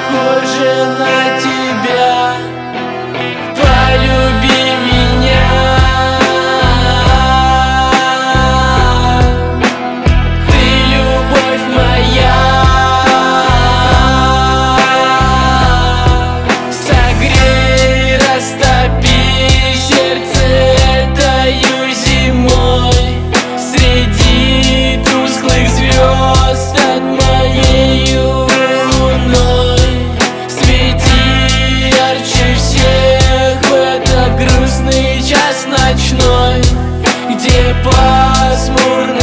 похожа на тебя. Полюби меня. Ты любовь моя. Согрей, растопи сердце этою зимой. Среди тусклых звезд над моею луной свети ярче всех в этот грустный час ночной, где пасмурно